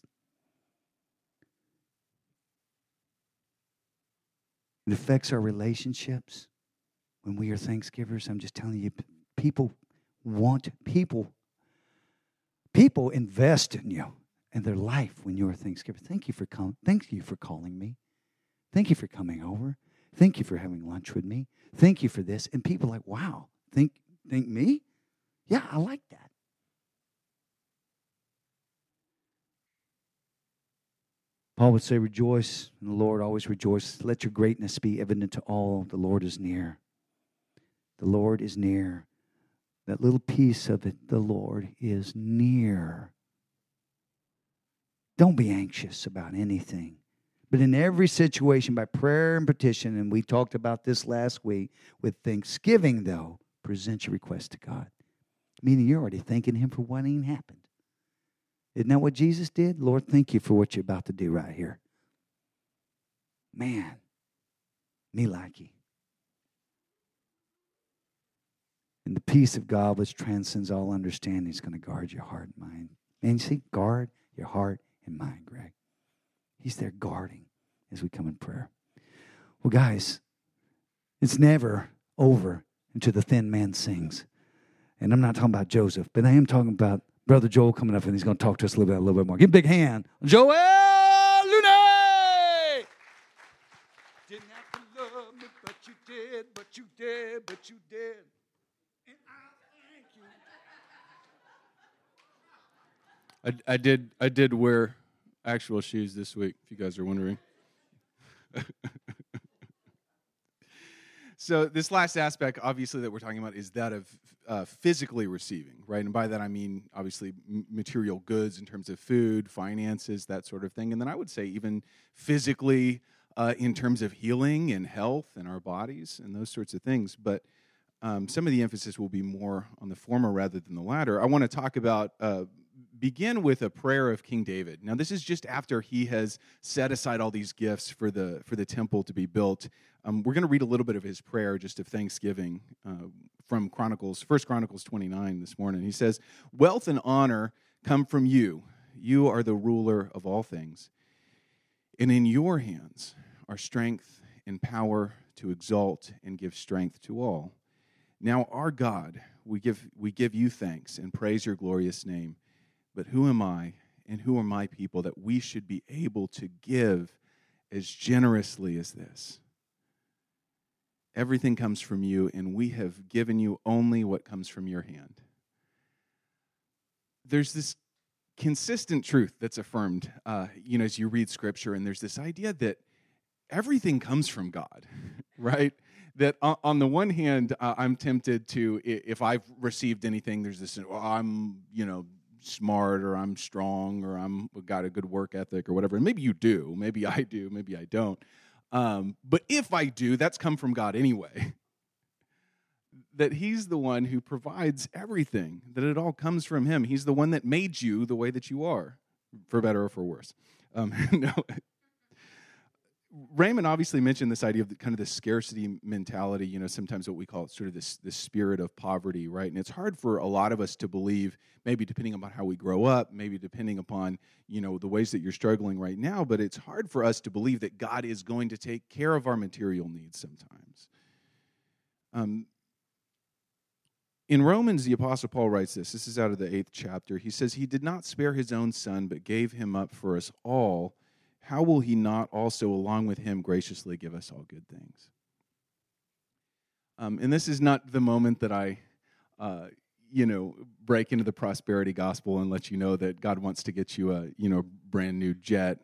It affects our relationships when we are Thanksgivers. I'm just telling you, people invest in you and their life when you're a Thanksgiver. Thank you for calling me. Thank you for coming over. Thank you for having lunch with me. Thank you for this. And people are like, wow, think me? Yeah, I like that. Paul would say, rejoice in the Lord, always rejoice. Let your greatness be evident to all. The Lord is near. The Lord is near. That little piece of it, the Lord is near. Don't be anxious about anything. But in every situation, by prayer and petition, and we talked about this last week, with thanksgiving, though, present your request to God. Meaning you're already thanking him for what ain't happened. Isn't that what Jesus did? Lord, thank you for what you're about to do right here. Man, me like you. And the peace of God, which transcends all understanding, is going to guard your heart and mind. Man, you see, guard your heart and mind, Greg. He's there guarding as we come in prayer. Well, guys, it's never over until the thin man sings. And I'm not talking about Joseph, but I am talking about Brother Joel coming up, and he's going to talk to us a little bit more. Give him a big hand. Joel Lune! Didn't have to love me, but you did, but you did, but you did. And I thank you. I did wear actual shoes this week, if you guys are wondering. So this last aspect, obviously, that we're talking about is that of physically receiving, right? And by that I mean, obviously, material goods in terms of food, finances, that sort of thing. And then I would say even physically in terms of healing and health and our bodies and those sorts of things. But some of the emphasis will be more on the former rather than the latter. I want to talk about begin with a prayer of King David. Now, this is just after he has set aside all these gifts for the temple to be built. We're going to read a little bit of his prayer just of thanksgiving from 1 Chronicles 29 this morning. He says, "Wealth and honor come from you. You are the ruler of all things. And in your hands are strength and power to exalt and give strength to all. Now, our God, we give you thanks and praise your glorious name. But who am I and who are my people that we should be able to give as generously as this? Everything comes from you, and we have given you only what comes from your hand." There's this consistent truth that's affirmed, as you read Scripture, and there's this idea that everything comes from God, right? That on the one hand, I'm tempted to, if I've received anything, there's this, I'm, smart, or I'm strong, or I'm got a good work ethic, or whatever. And maybe you do, maybe I do, maybe I don't. But if I do, that's come from God anyway. That he's the one who provides everything, that it all comes from him. He's the one that made you the way that you are, for better or for worse. No. Raymond obviously mentioned this idea of kind of the scarcity mentality, sometimes what we call sort of this spirit of poverty, right? And it's hard for a lot of us to believe, maybe depending upon how we grow up, maybe depending upon, the ways that you're struggling right now, but it's hard for us to believe that God is going to take care of our material needs sometimes. In Romans, the Apostle Paul writes this. This is out of the 8th chapter. He says, "He did not spare his own son, but gave him up for us all. How will he not also, along with him, graciously give us all good things?" And this is not the moment that I break into the prosperity gospel and let you know that God wants to get you a, brand new jet,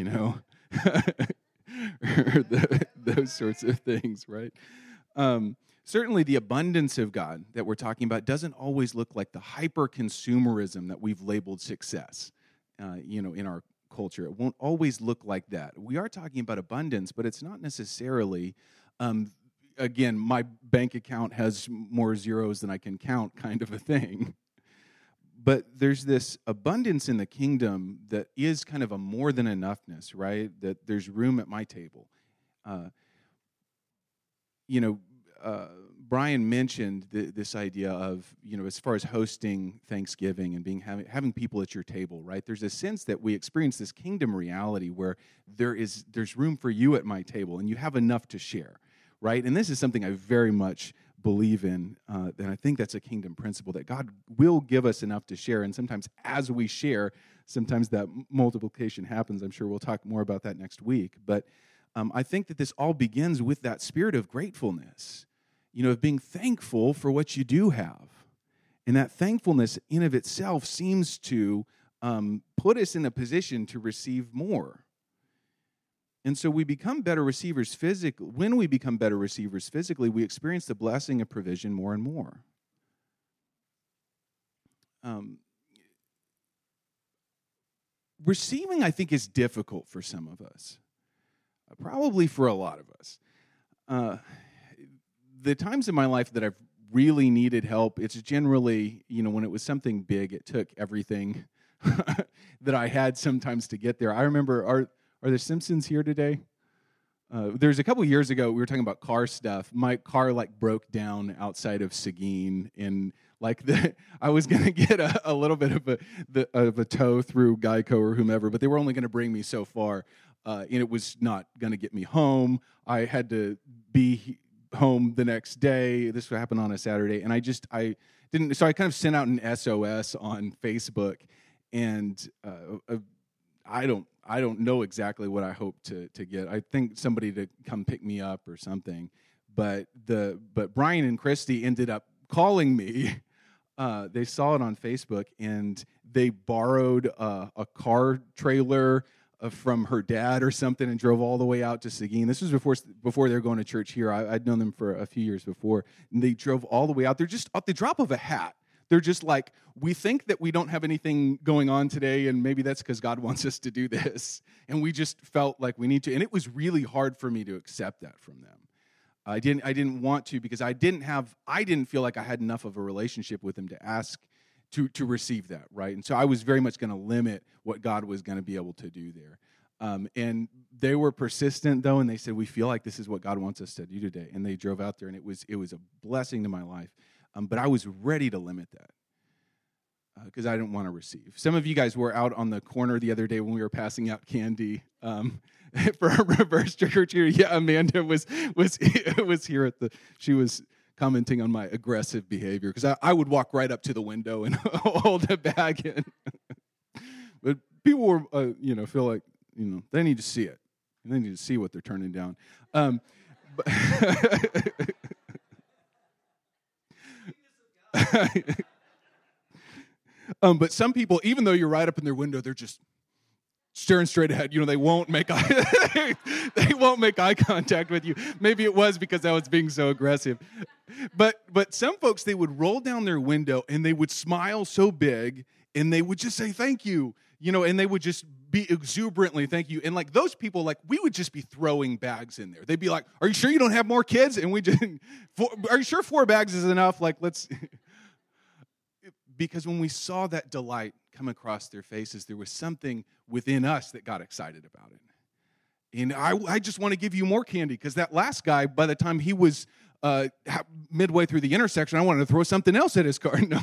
or those sorts of things, right? Certainly the abundance of God that we're talking about doesn't always look like the hyper-consumerism that we've labeled success, in our culture. It won't always look like that. We are talking about abundance, but it's not necessarily, again, my bank account has more zeros than I can count kind of a thing. But there's this abundance in the kingdom that is kind of a more than enoughness, right? That there's room at my table. Brian mentioned this idea of, as far as hosting Thanksgiving and having people at your table, right? There's a sense that we experience this kingdom reality where there's room for you at my table and you have enough to share, right? And this is something I very much believe in, and I think that's a kingdom principle, that God will give us enough to share, and sometimes as we share, sometimes that multiplication happens. I'm sure we'll talk more about that next week, but I think that this all begins with that spirit of gratefulness, of being thankful for what you do have. And that thankfulness in of itself seems to put us in a position to receive more. And so we become better receivers physically. When we become better receivers physically, we experience the blessing of provision more and more. Receiving, I think, is difficult for some of us. Probably for a lot of us. The times in my life that I've really needed help, it's generally, when it was something big, it took everything that I had sometimes to get there. I remember, are the Simpsons here today? There's a couple years ago, we were talking about car stuff. My car broke down outside of Seguin, and I was going to get a little bit of a tow through Geico or whomever, but they were only going to bring me so far, and it was not going to get me home. I had to be home the next day. This would happen on a Saturday, and I didn't. So I kind of sent out an SOS on Facebook, and I don't know exactly what I hope to get. I think somebody to come pick me up or something. But Brian and Christy ended up calling me. They saw it on Facebook, and they borrowed a car trailer from her dad or something and drove all the way out to Seguin. This was before they were going to church here. I'd known them for a few years before. And they drove all the way out. They're just at the drop of a hat. They're just like, we think that we don't have anything going on today, and maybe that's because God wants us to do this. And we just felt like we need to. And it was really hard for me to accept that from them. I didn't want to, because I didn't feel like I had enough of a relationship with them to ask to receive that, right? And so I was very much going to limit what God was going to be able to do there. And they were persistent, though, and they said, we feel like this is what God wants us to do today. And they drove out there, and it was a blessing to my life. But I was ready to limit that because I didn't want to receive. Some of you guys were out on the corner the other day when we were passing out candy for a reverse trick or treat. Yeah, Amanda was here she was commenting on my aggressive behavior, because I would walk right up to the window and hold a bag in. But people were, feel like, they need to see it. And they need to see what they're turning down. But some people, even though you're right up in their window, they're just staring straight ahead. They won't make they won't make eye contact with you. Maybe it was because I was being so aggressive. But some folks, they would roll down their window and they would smile so big and they would just say thank you, and they would just be exuberantly thank you. And those people, we would just be throwing bags in there. They'd be like, "Are you sure you don't have more kids?" And we just, "Are you sure 4 bags is enough?" Let's. Because when we saw that delight come across their faces, there was something within us that got excited about it. And I just want to give you more candy, because that last guy, by the time he was midway through the intersection, I wanted to throw something else at his car. No.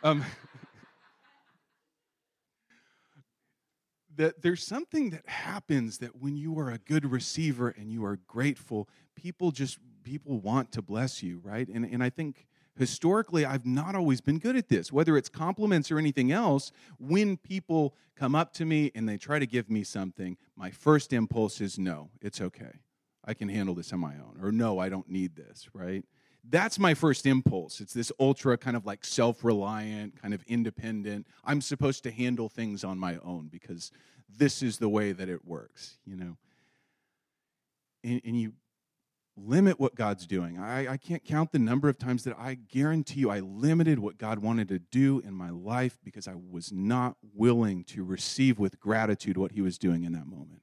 That there's something that happens that when you are a good receiver and you are grateful, people want to bless you, right? And I think historically, I've not always been good at this, whether it's compliments or anything else. When people come up to me and they try to give me something, my first impulse is, no, it's okay. I can handle this on my own. Or no, I don't need this, right? that's my first impulse. It's this ultra kind of like self-reliant, kind of independent. I'm supposed to handle things on my own because this is the way that it works, you know. And you limit what God's doing. I can't count the number of times that I guarantee you I limited what God wanted to do in my life because I was not willing to receive with gratitude what he was doing in that moment.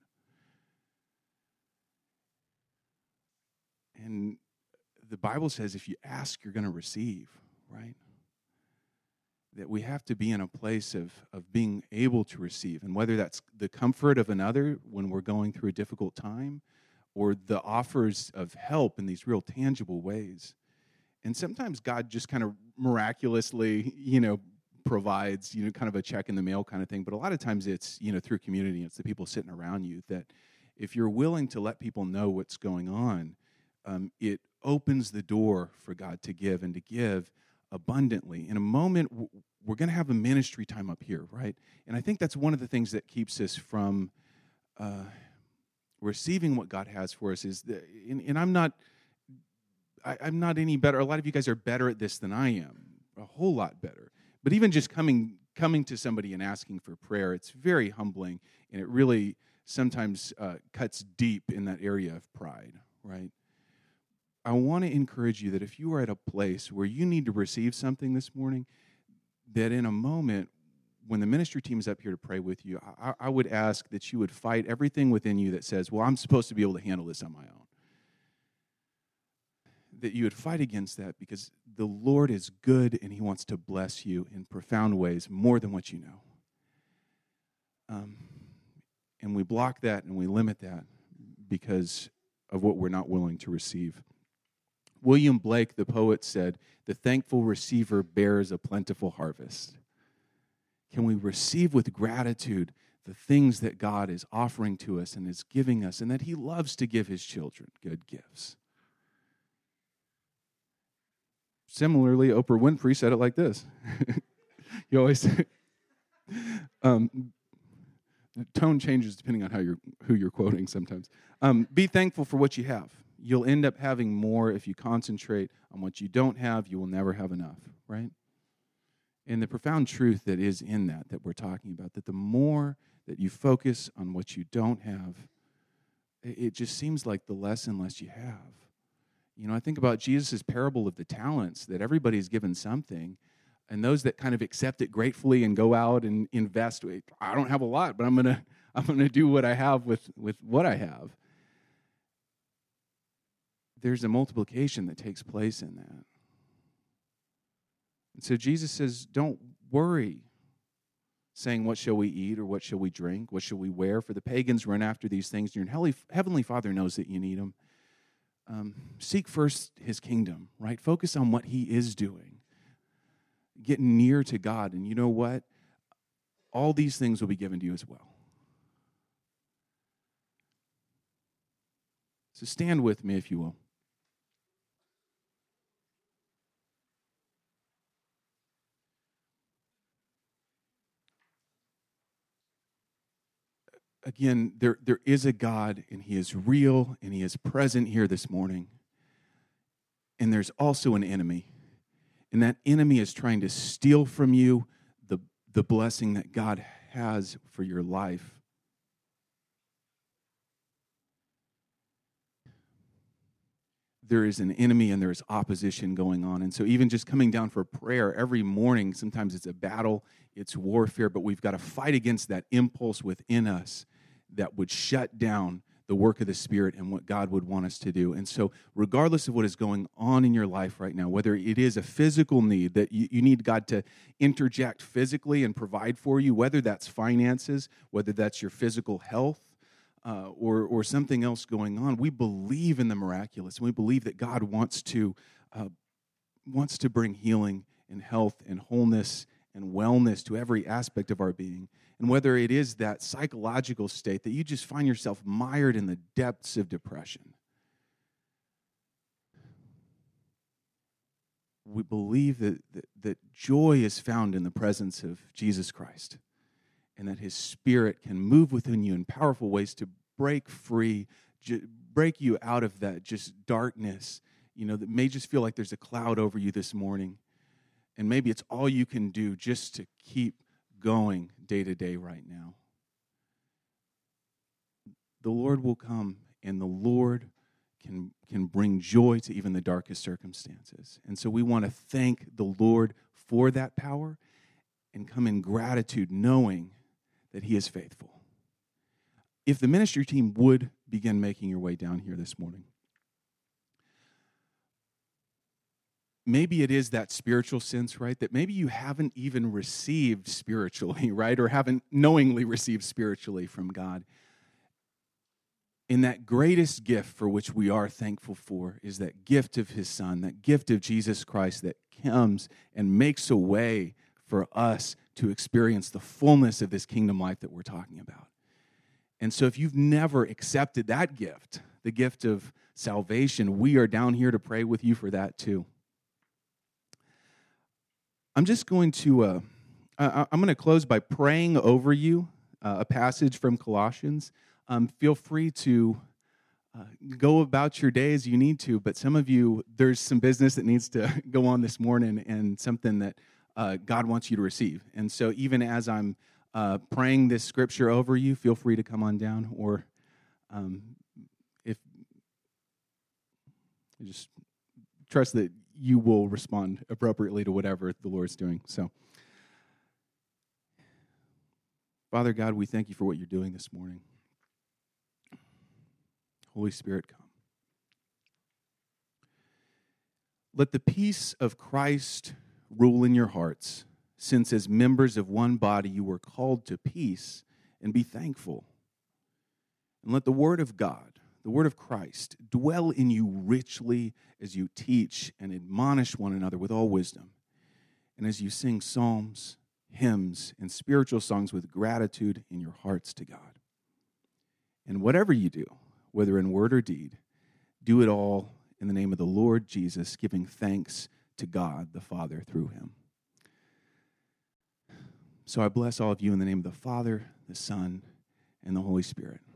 And the Bible says if you ask, you're going to receive, right? That we have to be in a place of being able to receive. And whether that's the comfort of another when we're going through a difficult time or the offers of help in these real tangible ways. And sometimes God just kind of miraculously, provides, kind of a check in the mail kind of thing. But a lot of times it's, through community. It's the people sitting around you that if you're willing to let people know what's going on, it opens the door for God to give and to give abundantly. In a moment, we're going to have a ministry time up here, right? And I think that's one of the things that keeps us from receiving what God has for us. And I'm not any better. A lot of you guys are better at this than I am, a whole lot better. But even just coming to somebody and asking for prayer, it's very humbling, and it really sometimes cuts deep in that area of pride, right? I want to encourage you that if you are at a place where you need to receive something this morning, that in a moment when the ministry team is up here to pray with you, I would ask that you would fight everything within you that says, well, I'm supposed to be able to handle this on my own. That you would fight against that because the Lord is good and he wants to bless you in profound ways more than what you know. And we block that and we limit that because of what we're not willing to receive. William Blake, the poet, said, "The thankful receiver bears a plentiful harvest." Can we receive with gratitude the things that God is offering to us and is giving us, and that he loves to give his children good gifts? Similarly, Oprah Winfrey said it like this. You always say, the tone changes depending on who you're quoting sometimes. Be thankful for what you have. You'll end up having more if you concentrate on what you don't have. You will never have enough, right? And the profound truth that is in that we're talking about, that the more that you focus on what you don't have, it just seems like the less and less you have. I think about Jesus' parable of the talents, that everybody's given something, and those that kind of accept it gratefully and go out and invest. I don't have a lot, but I'm gonna do what I have with what I have. There's a multiplication that takes place in that. And so Jesus says, don't worry, saying, what shall we eat or what shall we drink? What shall we wear? For the pagans run after these things. Your Heavenly Father knows that you need them. Seek first his kingdom, right? Focus on what he is doing. Get near to God. And you know what? All these things will be given to you as well. So stand with me, if you will. Again, there is a God, and he is real, and he is present here this morning. And there's also an enemy. And that enemy is trying to steal from you the blessing that God has for your life. There is an enemy and there is opposition going on. And so even just coming down for prayer every morning, sometimes it's a battle, it's warfare, but we've got to fight against that impulse within us that would shut down the work of the Spirit and what God would want us to do. And so regardless of what is going on in your life right now, whether it is a physical need that you need God to interject physically and provide for you, whether that's finances, whether that's your physical health, or something else going on, we believe in the miraculous. And we believe that God wants to bring healing and health and wholeness and wellness to every aspect of our being. And whether it is that psychological state that you just find yourself mired in the depths of depression, we believe that joy is found in the presence of Jesus Christ, and that his Spirit can move within you in powerful ways to break free, break you out of that just darkness that may just feel like there's a cloud over you this morning. And maybe it's all you can do just to keep going day to day right now. The Lord will come, and the Lord can bring joy to even the darkest circumstances. And so we want to thank the Lord for that power and come in gratitude knowing that He is faithful. If the ministry team would begin making your way down here this morning. Maybe it is that spiritual sense, right? That maybe you haven't even received spiritually, right? Or haven't knowingly received spiritually from God. And that greatest gift for which we are thankful for is that gift of His Son, that gift of Jesus Christ that comes and makes a way for us to experience the fullness of this kingdom life that we're talking about. And so if you've never accepted that gift, the gift of salvation, we are down here to pray with you for that too. I'm just going to, I'm going to close by praying over you a passage from Colossians. Feel free to go about your day as you need to, but some of you, there's some business that needs to go on this morning and something that God wants you to receive. And so even as I'm praying this scripture over you, feel free to come on down, or if you just trust that you will respond appropriately to whatever the Lord's doing. So, Father God, we thank you for what you're doing this morning. Holy Spirit, come. Let the peace of Christ rule in your hearts, since as members of one body you were called to peace, and be thankful. And let the word of God, the word of Christ, dwell in you richly as you teach and admonish one another with all wisdom, and as you sing psalms, hymns, and spiritual songs with gratitude in your hearts to God. And whatever you do, whether in word or deed, do it all in the name of the Lord Jesus, giving thanks to God the Father through Him. So I bless all of you in the name of the Father, the Son, and the Holy Spirit.